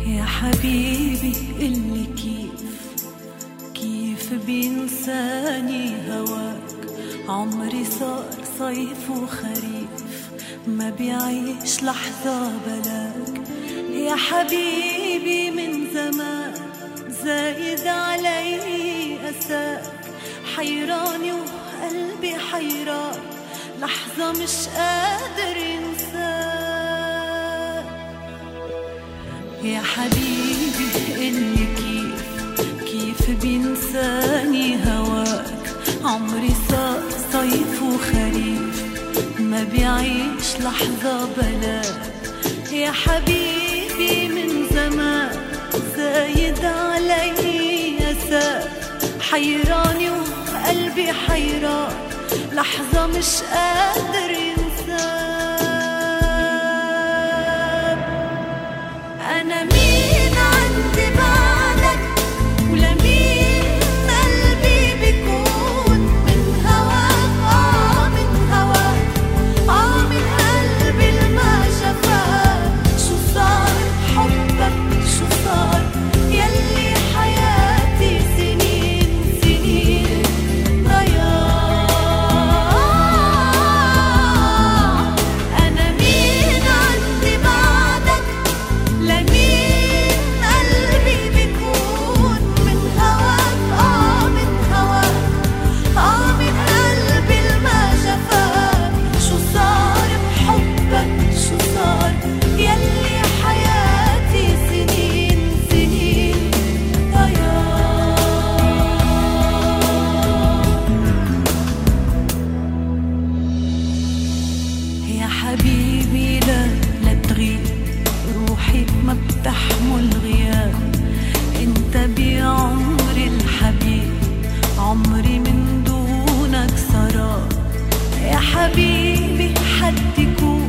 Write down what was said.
يا حبيبي قلي كيف بينساني هواك. عمري صار صيف وخريف ما بيعيش لحظة بلاك. يا حبيبي من زمان زايد علي أساك. حيراني وقلبي حيران لحظة مش قادر ينساك. يا حبيبي قلي كيف بينساني هواك. عمري صار صيف وخريف ما بيعيش لحظة بلاك. يا حبيبي من زمان زايد علي أساك. حيراني وقلبي حيران لحظة مش قادر ينساك. أنا مين عندي بعدك ولمين قلبي بيكون من هواك. من هواك من قلبي الما جفاك. شو صار بحبك شو صار يلي حياتي سنين ضياع. أنا مين عندي بعدك لمين قلبي بيكون من هواك. من هواك من قلبي الما جفاك. شو صار بحبك شو صار يلي حياتي سنين ضياع. يا حبيبي لا تغيب روحي ما بتحمل غياب. انت بعمري الحبيب عمري من دونك سراب. يا حبيبي حد يكون